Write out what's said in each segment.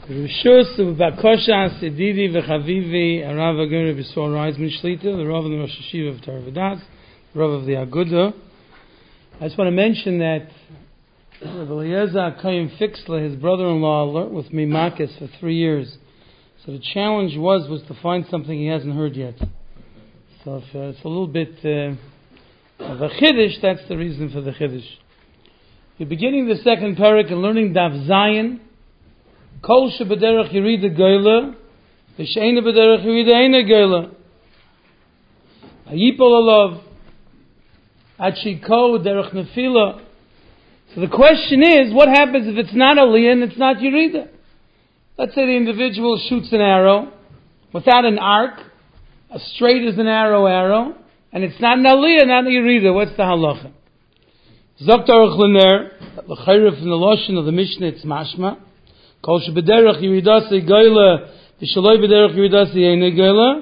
Rishus v'bakosha sedidi v'chavivi Arav Agur B'Sor Reisman Shlita, the Rav and the Rosh Hashiva of Torah V'das, the Rav of the Aguda. I just want to mention that Rav Eliezer Kayim Fixler, his brother-in-law, learned with me Makis for 3 years. So the challenge was to find something he hasn't heard yet. So if it's a little bit of a chiddush, that's the reason for the chiddush. You're beginning the second parak and learning Daf Zayin. Kol shebederach yirida goyla, v'she'ena bederach yirida eina goyla. Hayipol alav, ad shiko derech nefila. So the question is, what happens if it's not aliyah and it's not yirida? Let's say the individual shoots an arrow without an arc, as straight as an arrow, and it's not an aliyah, not an yirida. What's the halacha? Zokt Aruch L'ner, l'chayre from the lashon of the Mishnah, it's mashma. Kol shebederach yiridasi goyla, v'shaloi bederach yiridasi eina goyla.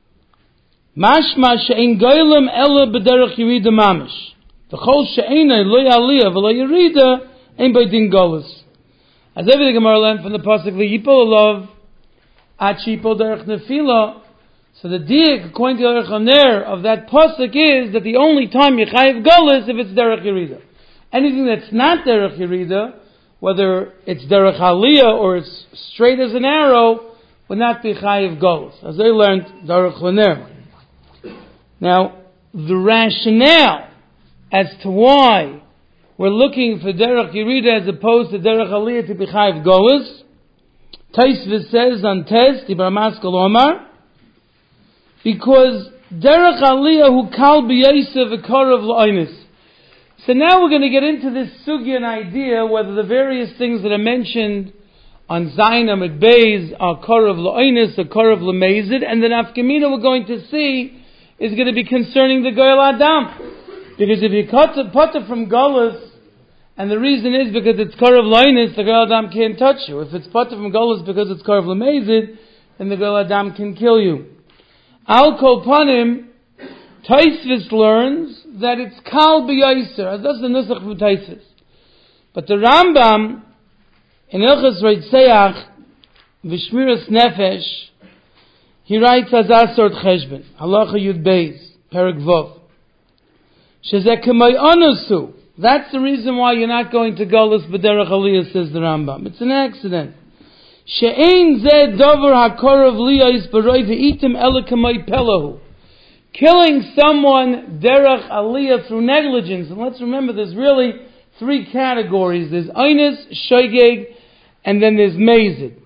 Mashma she'en goylam ela bederach yirida mamish. V'chol she'ena lo yaliyah v'lo yirida, ein b'din golas. As everything Gemara learned from the pasuk v'yipol alav, at sheyipol derech nefila. So the diak, according to Aruch L'ner, of that pasuk is that the only time you chayiv golas if it's derech yirida. Anything that's not derech yirida, whether it's derech aliyah or it's straight as an arrow, would not be chayiv golos, as they learned Aruch L'ner. Now, the rationale as to why we're looking for derech yirida as opposed to derech aliyah to be chayiv golos, Taisvis says on Tes, Dibar Maskal Omar, because derech aliyah hu kal b'yosef v'karav l'oinus. So now we're going to get into this sugya and idea whether the various things that are mentioned on Zayin Amid Beis are karav l'oinus or karav l'mezid, and the nafkamina we're going to see is going to be concerning the goyal adam. Because if you cut it from Golas, and the reason is because it's karav l'oinus, the goyal adam can't touch you. If it's put from Golas because it's karav l'mezid, then the goyal adam can kill you. Al kol panim, Taisvis learns that it's kal b'yoser. That's the nusach from Taisvis. But the Rambam in Ilchos Reitzeach v'Shmiras Nefesh, he writes as Asort Cheshbon Halacha Yud Beis Perek Vov Shezeh K'may Onusu. That's the reason why you're not going to Golos b'derech aliyah, says the Rambam. It's an accident. She'ein zeh dover hakorav liyos b'roi v'itim ele k'may pelahu. Killing someone derech aliyah through negligence. And let's remember there's really 3 categories. There's Einus, Shoigeg, and then there's Mezid.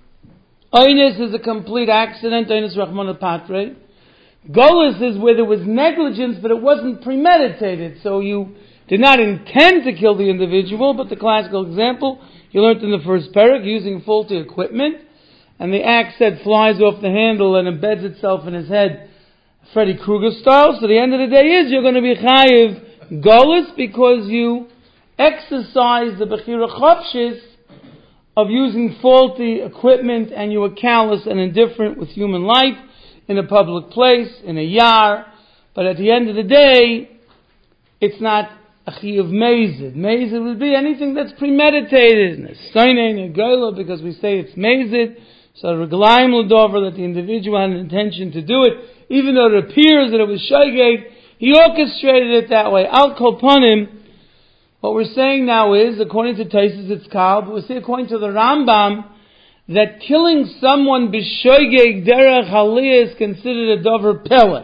Einus is a complete accident, Einus Rachmana Patre. Golas is where there was negligence, but it wasn't premeditated. So you did not intend to kill the individual, but the classical example you learned in the first parak, using faulty equipment, and the axe head flies off the handle and embeds itself in his head, Freddy Krueger style. So the end of the day is you're going to be chayiv golas because you exercise the bechira chopshis of using faulty equipment, and you were callous and indifferent with human life in a public place, in a yar. But at the end of the day, it's not a chiyav mezid. Mezid would be anything that's premeditated, and a soinen, a goyla, because we say it's mezid. So reglaim l'dover, that the individual had an intention to do it, even though it appears that it was shaygeg, he orchestrated it that way. Al kol panim, what we're saying now is, according to Taisus it's kal, but we say according to the Rambam, that killing someone b'shoygeg derech aliyah is considered a dover pele.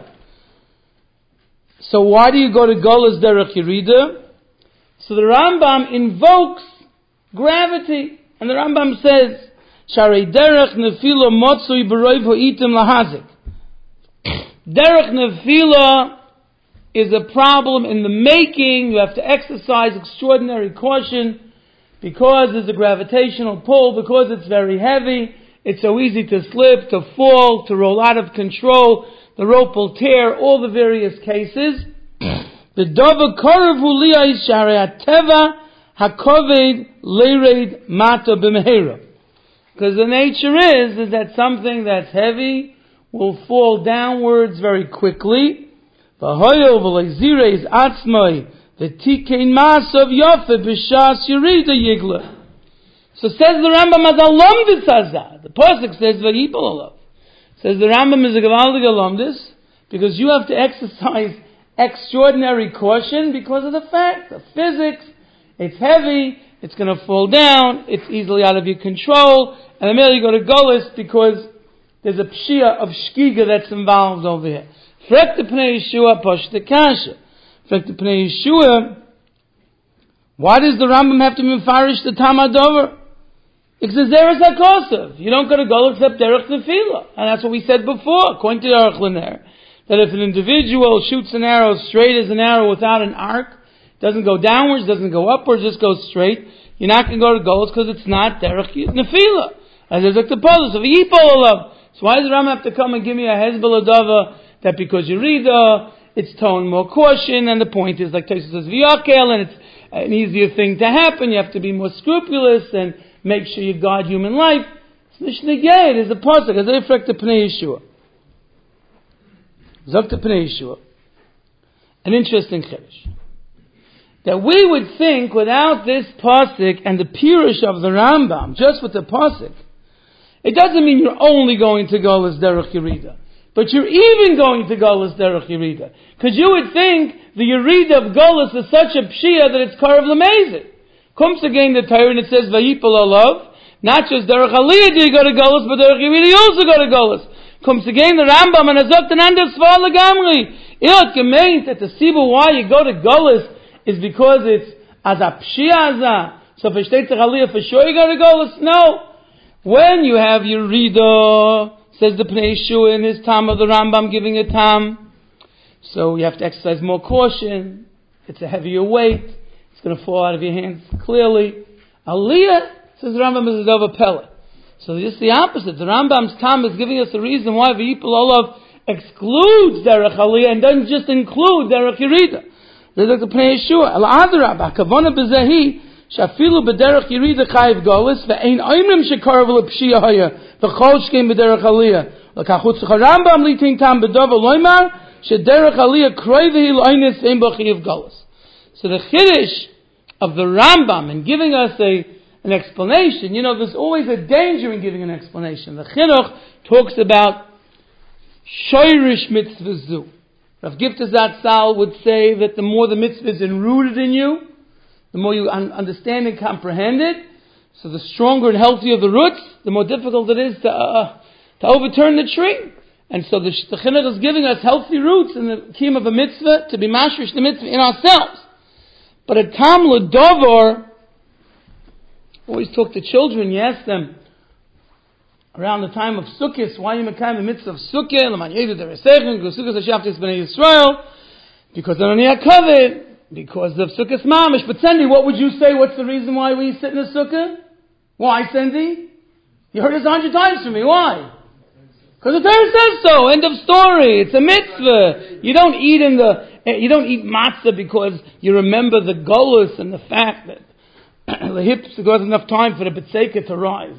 So why do you go to Golas derech yirida? So the Rambam invokes gravity, and the Rambam says, Sharei derech nefila motzui b'roiv ho'itim lahazik. Derech nefila is a problem in the making. You have to exercise extraordinary caution because there's a gravitational pull, because it's very heavy. It's so easy to slip, to fall, to roll out of control. The rope will tear, all the various cases. The dova korav uliyah is sharei hateva hakoved leired mata b'mehera. Because the nature is that something that's heavy will fall downwards very quickly. V'hoyo v'leizirei atzmai v'tikein masav yofe b'shas yirida yigla. So says the Rambam as alomdis hazah. The pasuk says vayipol olav. Says the Rambam is a gavaldig alomdis because you have to exercise extraordinary caution because of the fact of physics. It's heavy. It's going to fall down. It's easily out of your control. And immediately you go to Golis because there's a pshia of shkiga that's involved over here. Frek pnei Yeshua posh the kasha. Frek pnei Yeshua. Why does the Rambam have to mefarish the Tamadover? It says Derech HaKosav. You don't go to Golis except Derech Nefila. And that's what we said before, according to Derech Liner. That if an individual shoots an arrow straight as an arrow without an arc, doesn't go downwards, doesn't go upwards, just goes straight, you're not going to go to Golis because it's not Derech Nefila. As there's like the Polis of Yipol Olav. So why does the Rambam have to come and give me a Hezbollah Dava that because you read it's tone more caution, and the point is, like Tosfos says, V'yakel, and it's an easier thing to happen, you have to be more scrupulous and make sure you guard human life. It's Nishnegay, it is a pasuk, as they reflect the Pnei Yeshua. Zok to Pnei Yeshua. An interesting chiddush. That we would think without this pasuk and the pirush of the Rambam, just with the pasuk, it doesn't mean you're only going to Golis Derech Yerida, but you're even going to Golis Derech Yerida. Because you would think the Yerida of Golis is such a pshia that it's Karav Lamezid. Comes again the Torah and it says Vayipol Olav, not just Derech Aliyah do you go to Golis, but Derech Yerida you also go to Golis. Comes again the Rambam and Azok Tananda Svar Lagamri. It means that the Sibu why you go to Golis is because it's as a pshia azah. So for Shtei Aliyah for sure you go to Golis? No. When you have Yerida, says the Pnei Yeshua in his Tam of the Rambam giving a Tam, so you have to exercise more caution. It's a heavier weight. It's going to fall out of your hands clearly. Aliyah, says the Rambam, is a Dova Pella. So it's the opposite. The Rambam's Tam is giving us the reason why V'yipol Olav excludes Derech Aliyah and doesn't just include Derech Yerida. There's like the Pnei Yeshua. Al-Adrab, HaKavona B'zehi, Shafilu B'derech Yerida Chayiv Golis, Ve'ein Oimrim Shekarav L'Pshia Haya, V'chol Shkein B'derech Aliyah. L'kachutz Rambam Litin Tam B'dova Loimar, Shederech Aliyah Kroivehi L'Oinis Ve'ein B'chiv Golis. So the Chiddush of the Rambam in giving us an explanation, there's always a danger in giving an explanation. The Chinuch talks about Shoirish Mitzvah Zu. Rav Gifta Zatzal would say that the more the mitzvah is enrooted in you, the more you understand and comprehend it, so the stronger and healthier the roots, the more difficult it is to overturn the tree. And so the Chinuch is giving us healthy roots in the kiyum of a mitzvah, to be mashrish the mitzvah in ourselves. But a tam l'dovar, always talk to children, you ask them, around the time of Sukkot, why you mekayim the mitzvah of Sukkot, l'man yedu deresechem, because Sukkot Hashaftis b'nei Yisrael, because Anani HaKavod, because of Sukkot Mamish. But Sandy, what would you say? What's the reason why we sit in a Sukkah? Why, Sandy? You heard this 100 times from me. Why? Because the Torah says so. End of story. It's a mitzvah. You don't eat matzah because you remember the golus and the fact that the hips, there wasn't enough time for the betzeka to rise.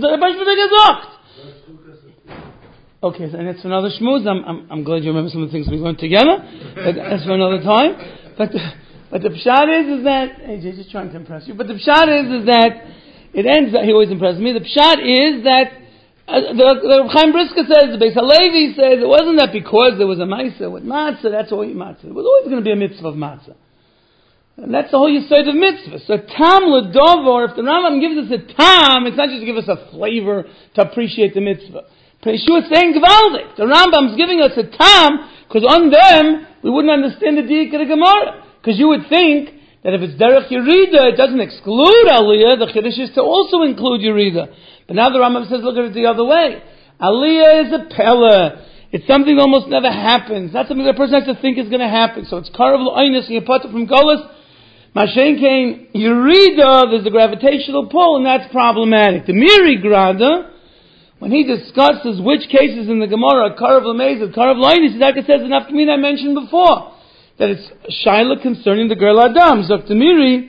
Okay, so that's another shmooze. I'm glad you remember some of the things we learned together. That's for another time. But the pshat is that AJ's just trying to impress you. But the pshat is that it ends. He always impresses me. The pshat is that the Chaim Brisker says, the Beis Halevi says, it wasn't that because there was a matzah with matzah, that's all you matzah. It was always going to be a mitzvah of matzah. And that's the whole yesod of mitzvah. So tam l'dovar, if the Rambam gives us a tam, it's not just to give us a flavor to appreciate the mitzvah. Pnei Yeshua is saying Gvaldik. The Rambam's giving us a tam, because on them, we wouldn't understand the diik of the Gemara. Because you would think that if it's Derech Yerida, it doesn't exclude Aliyah, the Chiddush is to also include Yerida. But now the Rambam says, look at it the other way. Aliyah is a pella. It's something that almost never happens. Not something that a person has to think is going to happen. So it's Karav L'Oinus, and you put it from Golis. Mashen Kain, Yerida, there's a gravitational pull, and that's problematic. The Miri Grada, when he discusses which cases in the Gemara, Karav L'Mezid, Karav L'Oinus, like it says enough to me that I mentioned before, that it's Shaila concerning the girl Adam. Zok the Miri,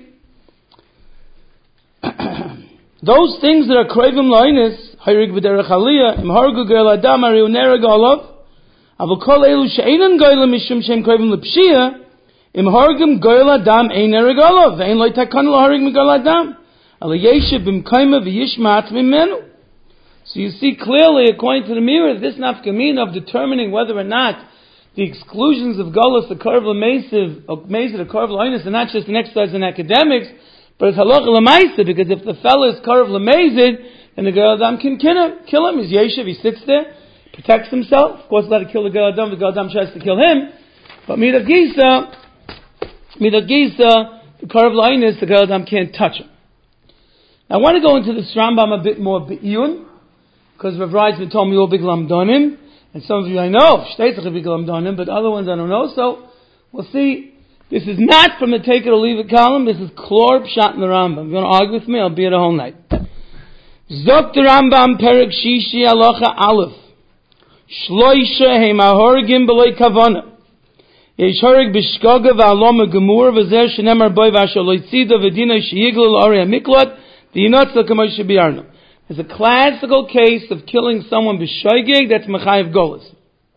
those things that are Kravim L'Oinus, Hayrig B'derech Aliyah, Im Hargu Girl Adam, Ariu Nereg Olav, Avu Kol Elu She'enan Goyla Mishum Shem Kravim L'Pshia, Im Hargim Goyla Adam Ein Nereg Olav, Ve'en Lo Takon Lo Harig M'Goyla Adam. So you see clearly, according to the mirror, this nafkamina of determining whether or not the exclusions of Golus, the Korv L'Meisiv, or Meisiv, the Korv L'Oinus, are not just an exercise in academics, but it's halacha l'maisa, because if the fellow is Korv L'Meisiv, then the Gal Adam can kill him. He's Yeshiv, he sits there, protects himself. Of course, let it kill the Gal Adam, the Gal Adam tries to kill him. But Midat Gisa, the Korv L'Oinus, the Gal Adam can't touch him. Now I want to go into this Rambam a bit more be'iyun, because Rav Reisman told me all big lamdonim, and some of you I know, big lamdonim, but other ones I don't know, so we'll see. This is not from the take it or leave it column, this is Klor Pshat in the Rambam. If you want to argue with me, I'll be here the whole night. Zok the Rambam, Perek Shishi, Alocha Aleph. Shloisha heim ahorgim b'loi kavana. Yesh horig b'shkoga v'aloma gemur v'zer shenemar boi v'asher loitzida v'dina sheyigla l'ori ha'miklot v'yinotza k'moi shebiyarno. There's a classical case of killing someone b'shoigeg that's mechayev golas.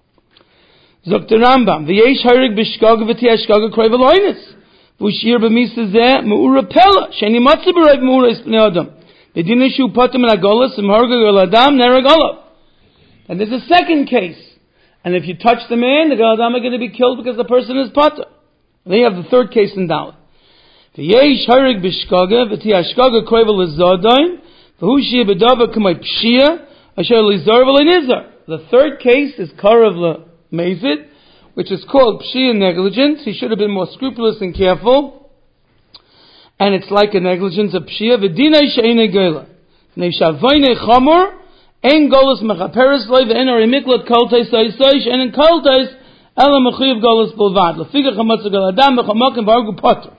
Zok the Rambam, v'yesh horig b'shkoga v'ti ha'shkoga kroi v'loinis. V'ushir b'misa zeh me'ura pella sheni matze b'roi me'ura ispnei adam. V'dina shu potem in ha'golas v'mhorgeg el adam nereg olav. And there's a second case. And if you touch the man, the Gal Adam are going to be killed because the person is potter. Then you have the third case in Dalet. V'yesh harig b'shkoga, v'ti ha'shkoga koivel l'zodayin, v'hu shia b'dava k'may p'shia, asher l'izar v'l'nizar. The third case is Karav l'mezid, which is called p'shia negligence. He should have been more scrupulous and careful. And it's like a negligence of p'shia, v'dinay she'enei geila. Ne'shavayne chamor, ein golus mechaperes loy ve'en ari miklot koltais soisoish and in koltais ela mechuyev golus bulvad lefiga chamatzu gal adam v'chamakim v'argu potter.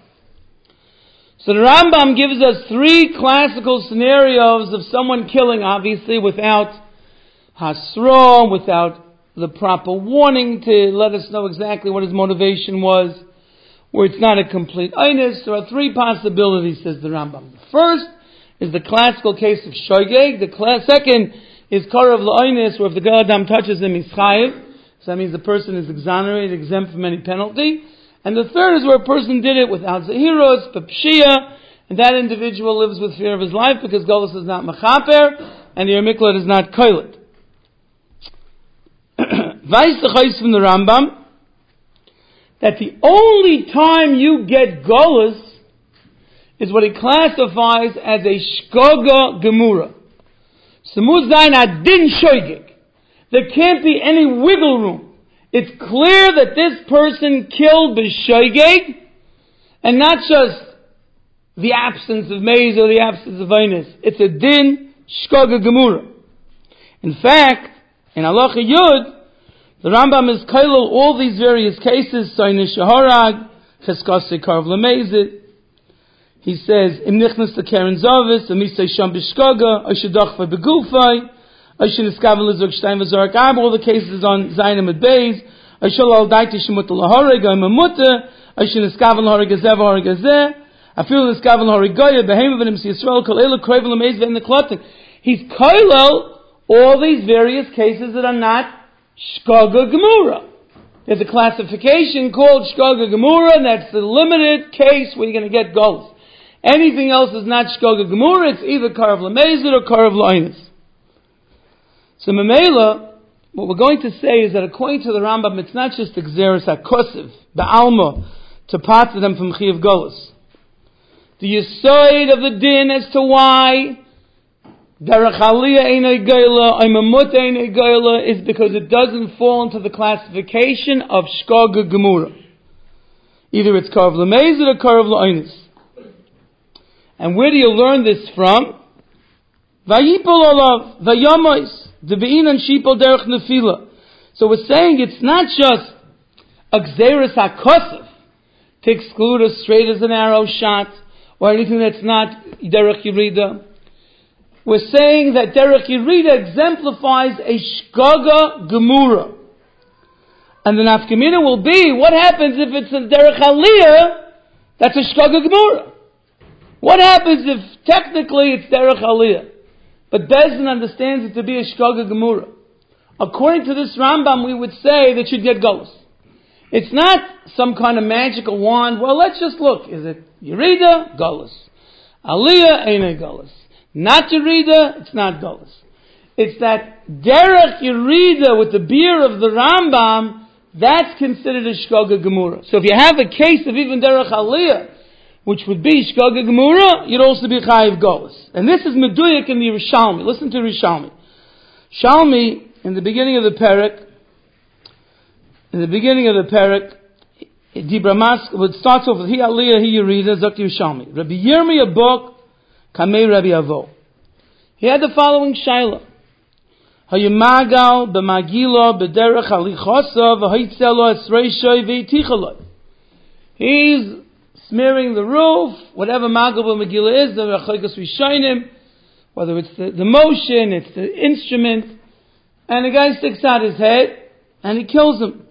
So the Rambam gives us three classical scenarios of someone killing, obviously without hasra, without the proper warning to let us know exactly what his motivation was, where it's not a complete einus. There are three possibilities, says the Rambam. The first is the classical case of shoigeg. The second is Karav L'Oinus, where if the Gal Adam touches him, he's chayiv. So that means the person is exonerated, exempt from any penalty. And the third is where a person did it without zahiros, pepshia, and that individual lives with fear of his life because Golus is not mechaper, and the Yermiklot is not koilet. Vais the from the Rambam, that the only time you get Golus is what he classifies as a shkoga gemura. Samuz zayin adin shoygig. There can't be any wiggle room. It's clear that this person killed b'shoygig, and not just the absence of maize or the absence of einus. It's a din shkoga gemura. In fact, in Halacha Yud, the Rambam is kailul all these various cases, soinish shaharag, cheskasi karv lemezit. He says, Im nichnas to Karen Zavis, Amisay Sham Bishkaga, Ashadachva Begufai, Ashiniskavan Lizuk Stein Vazarak Ab, all the cases on Zainam at Beis, Ashal al Daiti Shemut Lahoreg, Imamutta, Ashiniskavan Lahorigazeh, Lahorigazeh, Afil Niskavan Lahorigaya, Behem of Nimsi Yisrael, Kalela Krevel Amazve in the Klotin. He's kailel all these various cases that are not Shkaga Gemura. There's a classification called Shkaga Gemura, and that's the limited case where you're going to get goals. Anything else is not Shkoga Gemura, it's either Karav L'Mezid or Karav L'Oinus. So Memela, what we're going to say is that according to the Rambam, it's not just the Gzeres HaKosiv, the Alma, to part them from Chiyav Golus. The Yisoid of the Din as to why Derech Aliyah Einei Geila, Imamut Einei Geila, is because it doesn't fall into the classification of Shkoga Gemura. Either it's Karav L'Mezid or Karav L'Oinus. And where do you learn this from? Vayipol olav, vayamois, devein and shipol derech nefila. So we're saying it's not just a gzeres hakosef to exclude a straight as an arrow shot or anything that's not derech yirida. We're saying that derech yirida exemplifies a shkoga gemura. And the nafkamina will be, what happens if it's a derech aliyah that's a shkoga gemura? What happens if technically it's derech aliyah, but Bezdin understands it to be a shkoga gemura? According to this Rambam, we would say that you'd get golus. It's not some kind of magical wand. Well, let's just look. Is it Yerida? Golus. Aliyah ain't Golas. Not Yerida, it's not Golas. It's that Derech Yerida with the beer of the Rambam, that's considered a Shkoga Gemura. So if you have a case of even Derech Aliyah, which would be Shkoga Gemura, you'd also be Chayiv Golas. And this is Meduyak in the Rishalmi. Listen to Rishalmi. Shalmi, in the beginning of the Perek, it starts off with Hi Aliyah, Hi Yerida, Zok Yerushalmi. Rabbi Yirmiyah Bok, Kamei Rabbi Avo. He had the following Shaila. Hayumagal, B'magilo, B'derech Alichosa, V'hoitzelo Esrei Shoy V'yitichaloi. He's smearing the roof, whatever Magal B'magilo is, the Rechoikas Rishonim, whether it's the motion, it's the instrument, and the guy sticks out his head, and he kills him.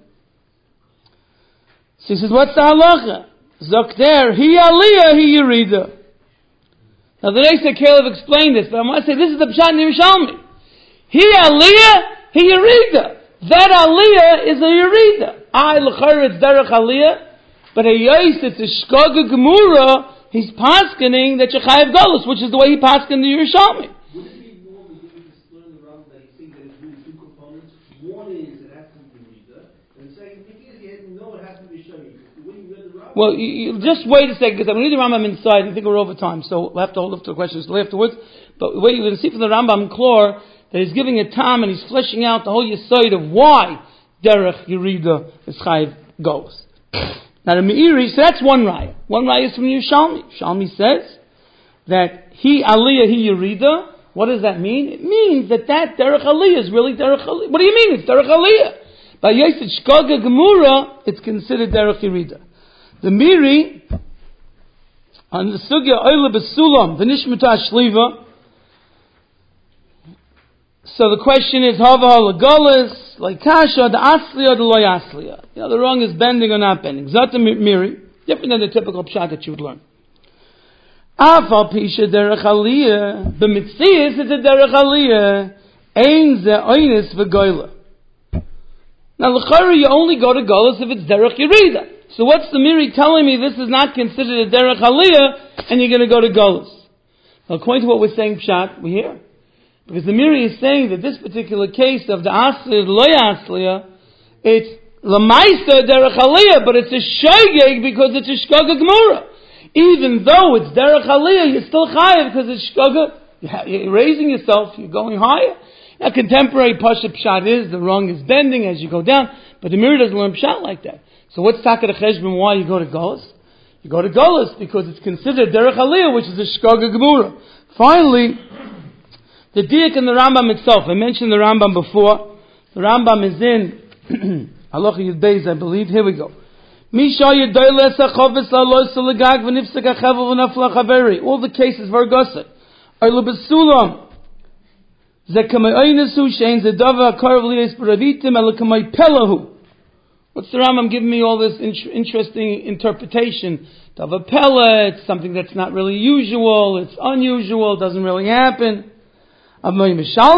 So he says, what's the halacha? Zok there, Hi Aliyah, Hi Yerida. Now the Reisa Caleb explained this, but I want to say this is the Pshat in the Yerushalmi. Hi Aliyah, Hi Yerida. That Aliyah is a Yerida. L'chayr it's Derech Aliyah, but a Yais, it's a Shkoga Gemura, he's paskening that you Chayav Golos, which is the way he paskened the Yerushalmi. Would it be more beginning to learn around that you think that it's really two components? One is it has to be Yerida, and the second thing is you know it has to be Shani. Well, you just wait a second, because I'm going to read the Rambam inside, and I think we're over time, so we'll have to hold up to the questions till afterwards. But wait, you're going to see from the Rambam Klor that he's giving a time and he's fleshing out the whole yesod of why Derech Yerida is Chayiv Golos. Now the Meiri, so that's one raya. One raya is from Yerushalmi. Yerushalmi says that Hi Aliyah, Hi Yerida. What does that mean? It means that Derech Aliyah is really Derech Aliyah. What do you mean? It's Derech Aliyah. By Yesod Shkoga Gemura, it's considered Derech Yerida. The Meiri, on the Sugya Oile Besulam, V'nishmata Shliva. So the question is, Hava Halagolas, like Kasha, the Asliya, the Loy Asliya. You know, the wrong is bending or not bending. Zata Miri, different than the typical pshat that you would learn. Afal Pisha Derech Aliyah, B'mitzias is a Derech Aliyah, Ein Ze Oynis V'goyla. Now, l'chayra, you only go to Golas if it's Derech Yerida. So what's the Miri telling me this is not considered a Derech Aliyah, and you're going to go to Golas? Now, according to what we're saying pshat, we hear. Because the Miri is saying that this particular case of the Asliya, the Loy Asliya, it's Lamaisa Derech Aliyah, but it's a Shoygeg because it's a Shkoga Gemura. Even though it's Derech Aliyah, you're still Chayav because it's Shkoga. You're raising yourself, you're going higher. Now contemporary Pasha Pshat is, the wrong is bending as you go down, but the Miri doesn't learn Pshat like that. So what's Taka de Cheshbon, why you go to Golas? You go to Golas because it's considered Derech Aliyah, which is a Shkoga Gemura. Finally, the Diak in the Rambam itself. I mentioned the Rambam before. The Rambam is in Halacha Yud Beis, I believe. Here we go. All the cases Vargosa. What's the Rambam giving me all this interesting interpretation? Dava Pella, it's something that's not really usual, it's unusual, it doesn't really happen. But the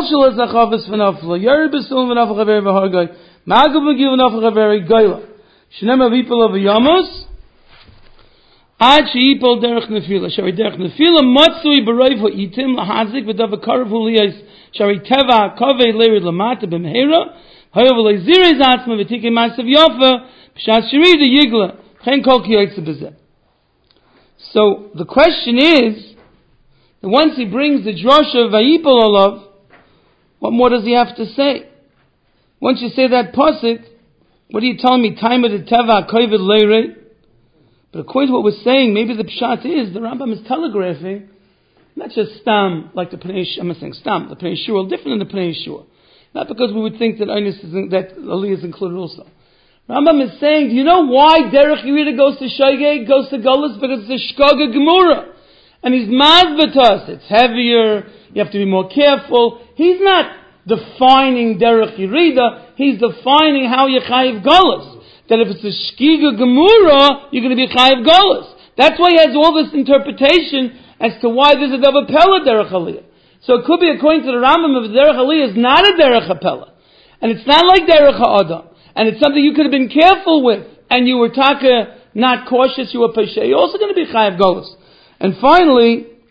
question is, once he brings the drasha of Vayipol Olav, what more does he have to say? Once you say that pasuk, what are you telling me? Time of the teva kovid leire. But according to what we're saying, maybe the pshat is the Rambam is telegraphing, not just stam like the Pnei. I'm not saying stam. The Pnei Shur, different than the Pnei Shur. Not because we would think that that Aliyah is included also. Rambam is saying, do you know why Derech Yerida goes to Shoygeg, goes to Golas? Because it's a Shkoga Gemura. And he's mazbetas. It's heavier. You have to be more careful. He's not defining Derech Yerida. He's defining how you chayiv Golas. That if it's a Shkiga Gemura, you're going to be chayiv Golas. That's why he has all this interpretation as to why there's a Dava Pella Derech Aliyah. So it could be according to the Rambam if Derech Aliyah is not a Derech Pella. And it's not like Derech Ha'adam. And it's something you could have been careful with. And you were not cautious, you were peshe. You're also going to be chayiv Golas. And finally,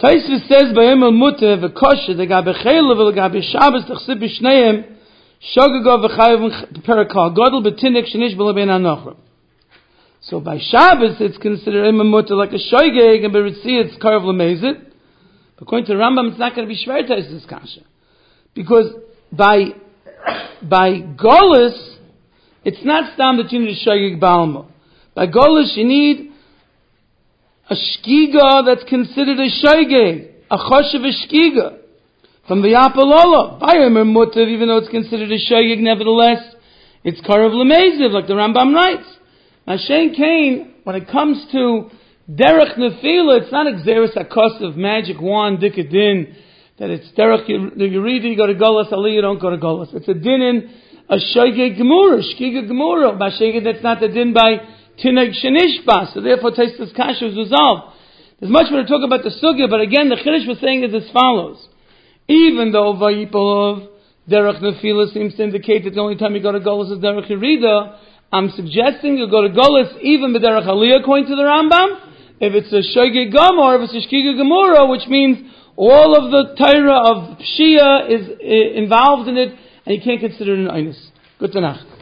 Taisvis says by Emel Mutter v'kosher the gabe chaylev the gabe Shabbos t'chsib b'shneim shogego v'chayev perakal godel b'tinik shenish b'lebein anochrim. So by Shabbos it's considered Emel Mutter like a shoygeg, and by Ritzi it's karov l'mezit. According to Rambam, it's not going to be shver Taisvis kasha, because by Golus it's not stam that you need a shoygeg balmo. By Golus you need a shkiga that's considered a shoygeg, a choshev a shkiga. From the Yapalola, Bayer Mutter, even though it's considered a shoygeg, nevertheless, it's karov l'meziv, like the Rambam writes. Now, Shein Kain, when it comes to derech nefila, it's not exeris hakos of magic wand dikadin, that it's derech yerida, you go to Golas, Ali, you don't go to Golas. It's a din in a shoygeg gemura, shkiga gemura. By shoygeg, that's not the din by Tineg Shenishba, so therefore Taisvis Kasha is resolved. There's much more to talk about the sugya, but again, the Chiddush was saying is as follows. Even though Vayipolov, Derech Nefila seems to indicate that the only time you go to Golas is Derech Yerida, I'm suggesting you go to Golas even with Derech Aliyah according to the Rambam, if it's a Shoygeg Gomor, if it's a Shkiga Gemura, which means all of the Torah of Pshia is involved in it, and you can't consider it an Einus. Good to know.